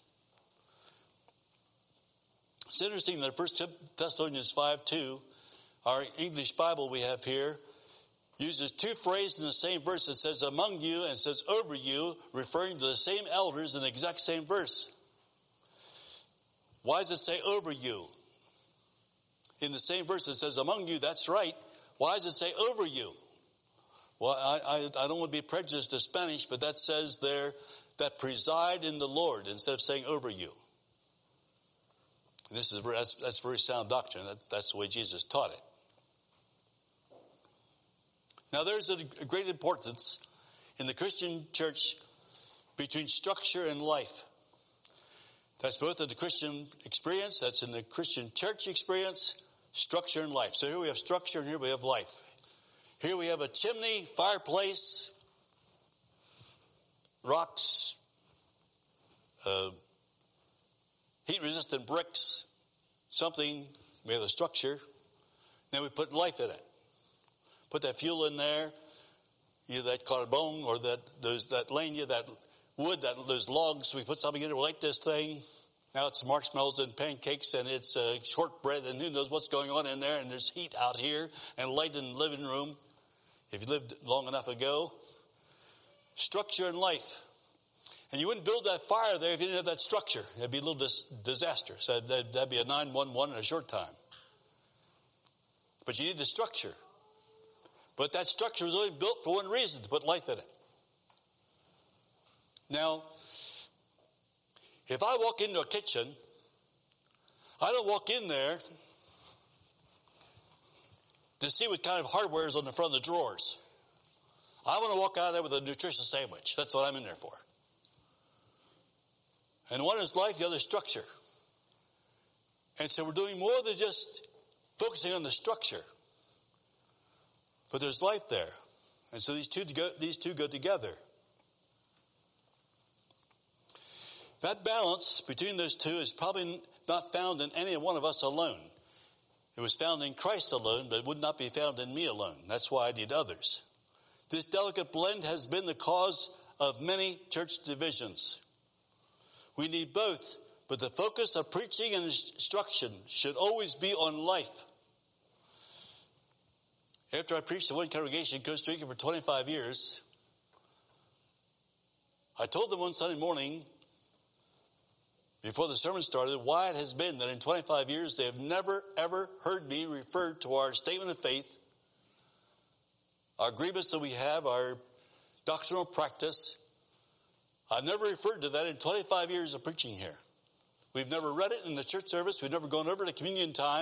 It's interesting that 1 Thessalonians 5:2, our English Bible we have here, uses 2 phrases in the same verse. It says among you and it says over you, referring to the same elders in the exact same verse. Why does it say over you? In the same verse it says among you, that's right. Why does it say over you? Well, I don't want to be prejudiced to Spanish, but that says there that preside in the Lord instead of saying over you. And that's very sound doctrine. That's the way Jesus taught it. Now there's a great importance in the Christian church between structure and life. That's both in the Christian experience, that's in the Christian church experience, structure and life. So here we have structure and here we have life. Here we have a chimney, fireplace, rocks, heat-resistant bricks, something. We have a structure. Then we put life in it. Put that fuel in there, either that carbone or that leña, that wood, those logs. We put something in it. We light this thing. Now it's marshmallows and pancakes and it's shortbread and who knows what's going on in there. And there's heat out here and light in the living room. If you lived long enough ago. Structure and life. And you wouldn't build that fire there if you didn't have that structure. It'd be a little disaster. So that'd be a 911 in a short time. But you need the structure. But that structure was only built for one reason, to put life in it. Now, if I walk into a kitchen, I don't walk in there to see what kind of hardware is on the front of the drawers. I want to walk out of there with a nutritious sandwich. That's what I'm in there for. And one is life, the other is structure. And so we're doing more than just focusing on the structure. But there's life there. And so these two go together. That balance between those two is probably not found in any one of us alone. It was found in Christ alone, but it would not be found in me alone. That's why I need others. This delicate blend has been the cause of many church divisions. We need both, but the focus of preaching and instruction should always be on life. After I preached to one congregation in Costa Rica for 25 years, I told them one Sunday morning, before the sermon started, why it has been that in 25 years they have never, ever heard me refer to our statement of faith, our agreements that we have, our doctrinal practice. I've never referred to that in 25 years of preaching here. We've never read it in the church service. We've never gone over to communion time.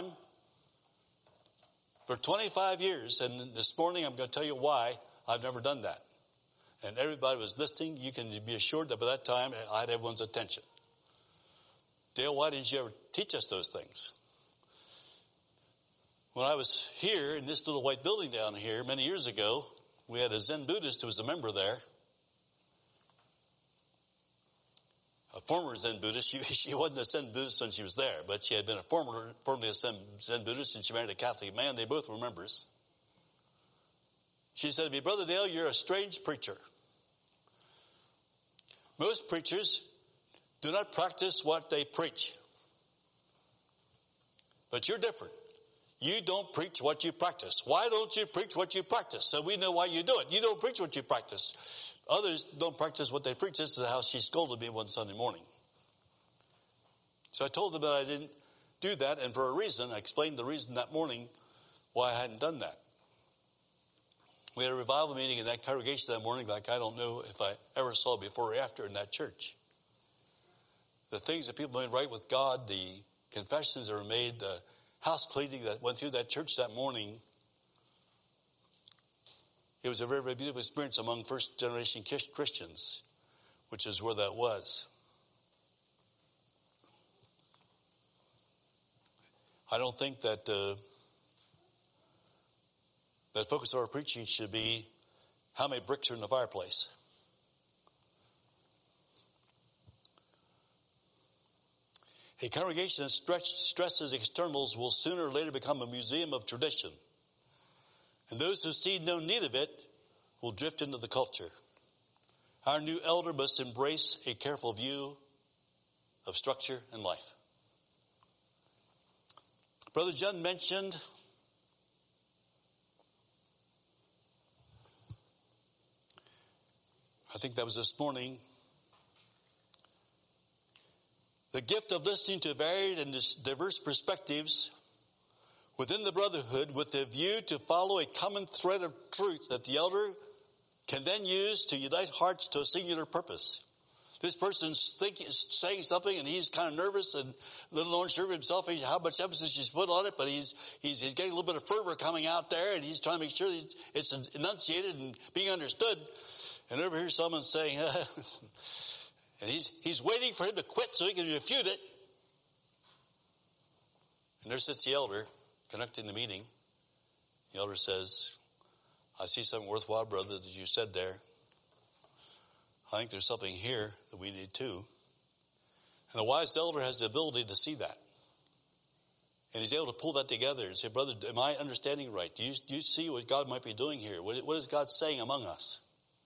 For 25 years, and this morning I'm going to tell you why I've never done that. And everybody was listening. You can be assured that by that time I had everyone's attention. Dale, why didn't you ever teach us those things? When I was here in this little white building down here many years ago, we had a Zen Buddhist who was a member there. A former Zen Buddhist. She wasn't a Zen Buddhist when she was there, but she had been formerly a Zen Buddhist, and she married a Catholic man. They both were members. She said to me, Brother Dale, you're a strange preacher. Most preachers do not practice what they preach. But you're different. You don't preach what you practice. Why don't you preach what you practice? So we know why you do it. You don't preach what you practice. Others don't practice what they preach. This is how she scolded me one Sunday morning. So I told them that I didn't do that, and for a reason. I explained the reason that morning why I hadn't done that. We had a revival meeting in that congregation that morning like I don't know if I ever saw before or after in that church. The things that people made right with God, the confessions that were made, the house cleaning that went through that church that morning, it was a very, very beautiful experience among first generation Christians, which is where that was. I don't think that that focus of our preaching should be how many bricks are in the fireplace. A congregation that stresses externals will sooner or later become a museum of tradition. And those who see no need of it will drift into the culture. Our new elder must embrace a careful view of structure and life. Brother John mentioned I think that was this morning, the gift of listening to varied and diverse perspectives within the brotherhood with the view to follow a common thread of truth that the elder can then use to unite hearts to a singular purpose. This person's saying something and he's kind of nervous and a little unsure of himself how much emphasis he's put on it, but he's getting a little bit of fervor coming out there, and he's trying to make sure it's enunciated and being understood. And over here someone saying, and he's waiting for him to quit so he can refute it. And there sits the elder conducting the meeting. The elder says, I see something worthwhile, brother, that you said there. I think there's something here that we need too. And a wise elder has the ability to see that. And he's able to pull that together and say, brother, am I understanding right? Do you see what God might be doing here? What is God saying among us?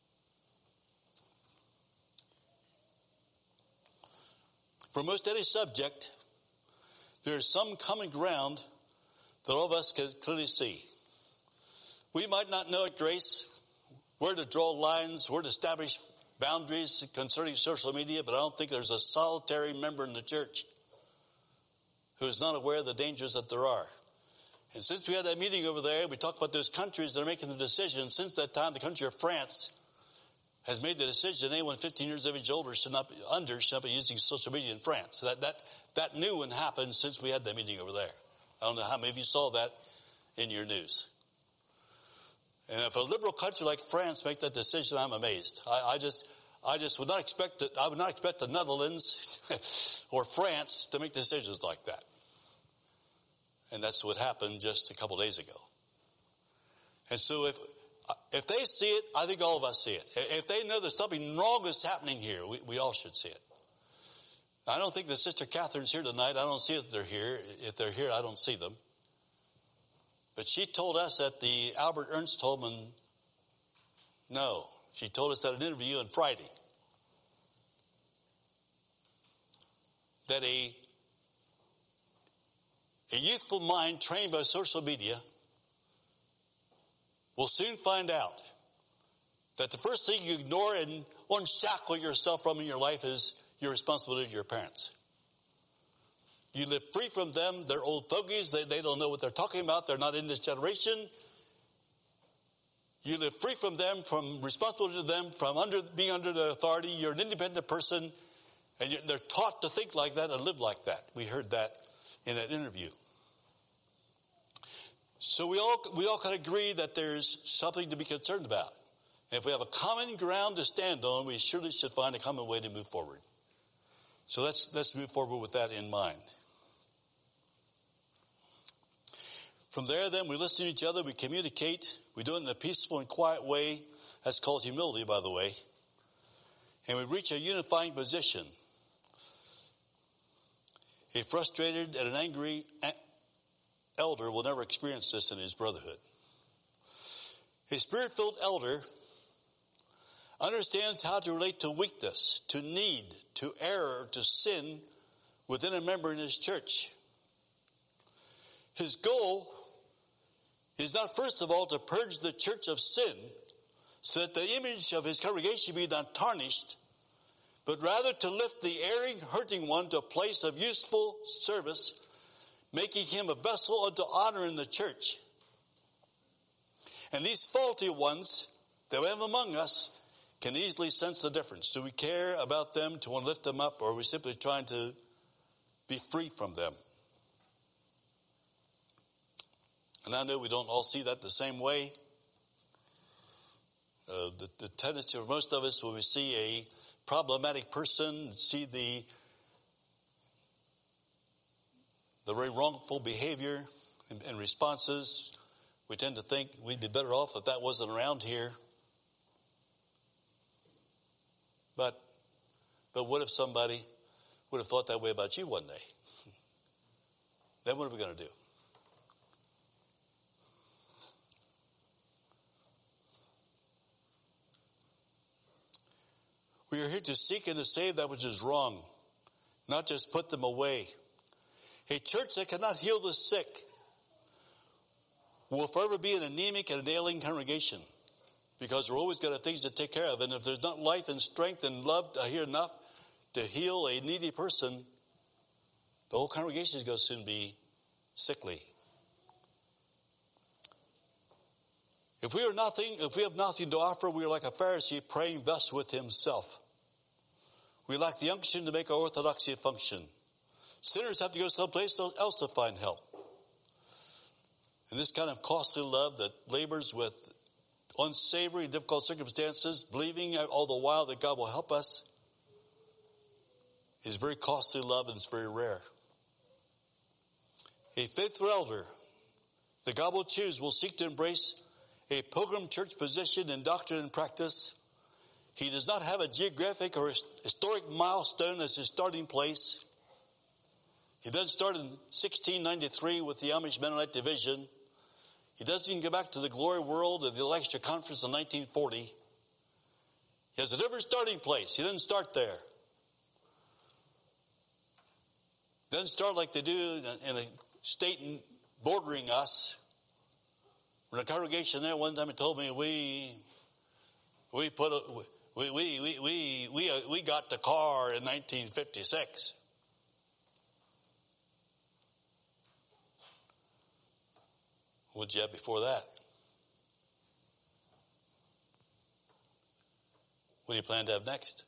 For most any subject, there is some common ground that all of us can clearly see. We might not know at Grace where to draw lines, where to establish boundaries concerning social media, but I don't think there's a solitary member in the church who is not aware of the dangers that there are. And since we had that meeting over there, we talked about those countries that are making the decision. Since that time, the country of France has made the decision that anyone 15 years of age older should not be using social media in France. So that new one happened since we had that meeting over there. I don't know how many of you saw that in your news. And if a liberal country like France make that decision, I'm amazed. I just would not expect it. I would not expect the Netherlands or France to make decisions like that. And that's what happened just a couple days ago. And so if they see it, I think all of us see it. If they know there's something wrong that's happening here, we all should see it. I don't think that Sister Catherine's here tonight. I don't see that they're here. If they're here, I don't see them. But she told us at the Albert Ernst Holman, no. She told us at an interview on Friday that a youthful mind trained by social media will soon find out that the first thing you ignore and unshackle yourself from in your life is your responsibility to your parents. You live free from them. They're old fogies. They don't know what they're talking about. They're not in this generation. You live free from them, from responsibility to them, from being under their authority. You're an independent person, and they're taught to think like that and live like that. We heard that in that interview. So we all can agree that there's something to be concerned about. And if we have a common ground to stand on, we surely should find a common way to move forward. So let's move forward with that in mind. From there, then, we listen to each other, we communicate, we do it in a peaceful and quiet way. That's called humility, by the way. And we reach a unifying position. A frustrated and an angry elder will never experience this in his brotherhood. A spirit-filled elder understands how to relate to weakness, to need, to error, to sin within a member in his church. His goal is not, first of all, to purge the church of sin so that the image of his congregation be not tarnished, but rather to lift the erring, hurting one to a place of useful service, making him a vessel unto honor in the church. And these faulty ones that we have among us can easily sense the difference. Do we care about them to want to lift them up, or are we simply trying to be free from them? And I know we don't all see that the same way. The tendency for most of us, when we see a problematic person, see the very wrongful behavior and responses, we tend to think we'd be better off if that wasn't around here. But what if somebody would have thought that way about you one day? Then what are we going to do? We are here to seek and to save that which is wrong, not just put them away. A church that cannot heal the sick will forever be an anemic and an ailing congregation, because we're always going to have things to take care of. And if there's not life and strength and love here enough to heal a needy person, the whole congregation is going to soon be sickly. If we have nothing to offer, we are like a Pharisee praying thus with himself. We lack the unction to make our orthodoxy function. Sinners have to go someplace else to find help. And this kind of costly love that labors with unsavory, difficult circumstances, believing all the while that God will help us, is very costly love, and it's very rare. A faithful elder that God will choose will seek to embrace a pilgrim church position in doctrine and practice. He does not have a geographic or historic milestone as his starting place. He doesn't start in 1693 with the Amish Mennonite division. He doesn't even go back to the glory world of the Elisha Conference in 1940. He has a different starting place. He doesn't start there. Doesn't start like they do in a state bordering us. When a congregation there one time he told me we got the car in 1956. What'd you have before that? What do you plan to have next?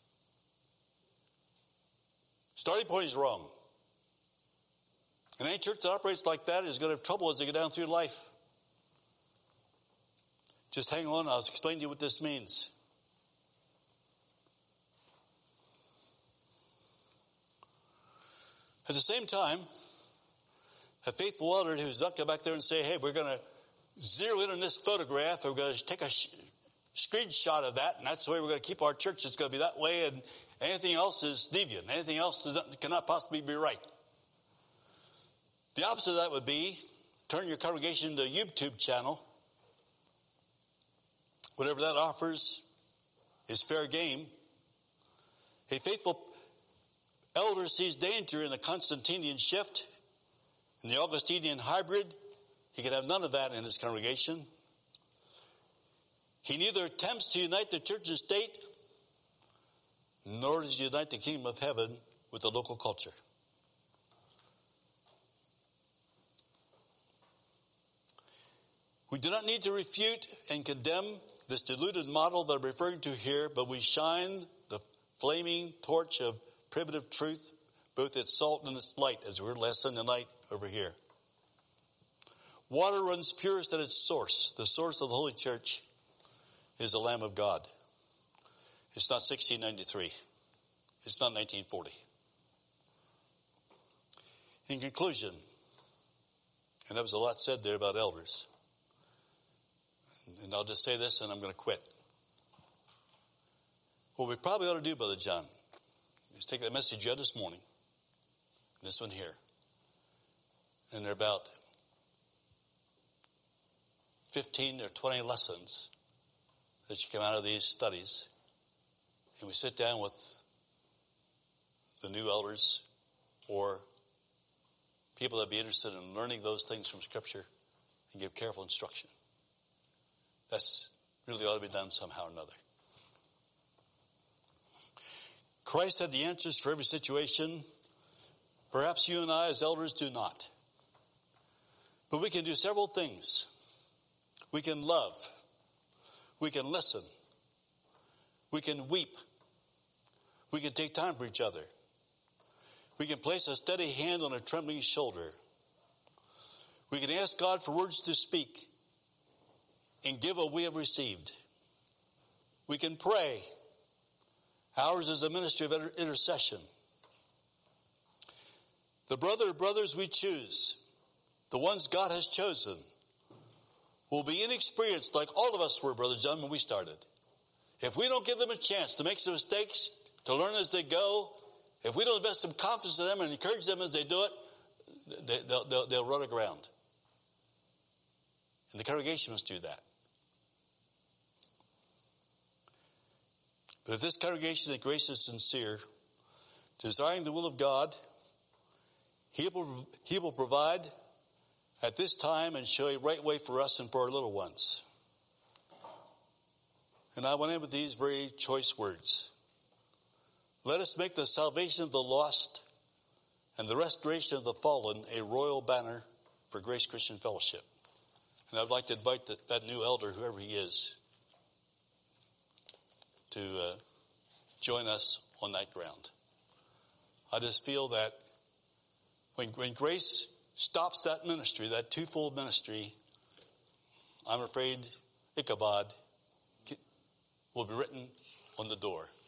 Starting point is wrong. And any church that operates like that is going to have trouble as they go down through life. Just hang on, I'll explain to you what this means. At the same time, a faithful elder who's not going back there and say, hey, we're going to zero in on this photograph, and we're going to take a screenshot of that, and that's the way we're going to keep our church. It's going to be that way, and anything else is deviant. Anything else cannot possibly be right. The opposite of that would be turn your congregation into a YouTube channel. Whatever that offers is fair game. A faithful elder sees danger in the Constantinian shift, in the Augustinian hybrid. He can have none of that in his congregation. He neither attempts to unite the church and state, nor does he unite the kingdom of heaven with the local culture. We do not need to refute and condemn this diluted model that I'm referring to here, but we shine the flaming torch of primitive truth, both its salt and its light, as we heard last Sunday night over here. Water runs purest at its source. The source of the Holy Church is the Lamb of God. It's not 1693. It's not 1940. In conclusion, and there was a lot said there about elders, and I'll just say this and I'm going to quit. What we probably ought to do, Brother John, is take that message you had this morning, this one here, and there are about 15 or 20 lessons that you come out of these studies and we sit down with the new elders or people that be interested in learning those things from Scripture and give careful instruction. That's really ought to be done somehow or another. Christ had the answers for every situation. Perhaps you and I as elders do not. But we can do several things. We can love. We can listen. We can weep. We can take time for each other. We can place a steady hand on a trembling shoulder. We can ask God for words to speak and give what we have received. We can pray. Ours is a ministry of intercession. The brothers we choose, the ones God has chosen, will be inexperienced like all of us were, Brother John, when we started. If we don't give them a chance to make some mistakes, to learn as they go, if we don't invest some confidence in them and encourage them as they do it, they'll run aground. And the congregation must do that. But if this congregation at Grace is sincere, desiring the will of God, He will provide at this time and show a right way for us and for our little ones. And I want to end with these very choice words. Let us make the salvation of the lost and the restoration of the fallen a royal banner for Grace Christian Fellowship. And I'd like to invite that new elder, whoever he is, to join us on that ground. I just feel that when Grace stops that ministry, that twofold ministry, I'm afraid Ichabod will be written on the door.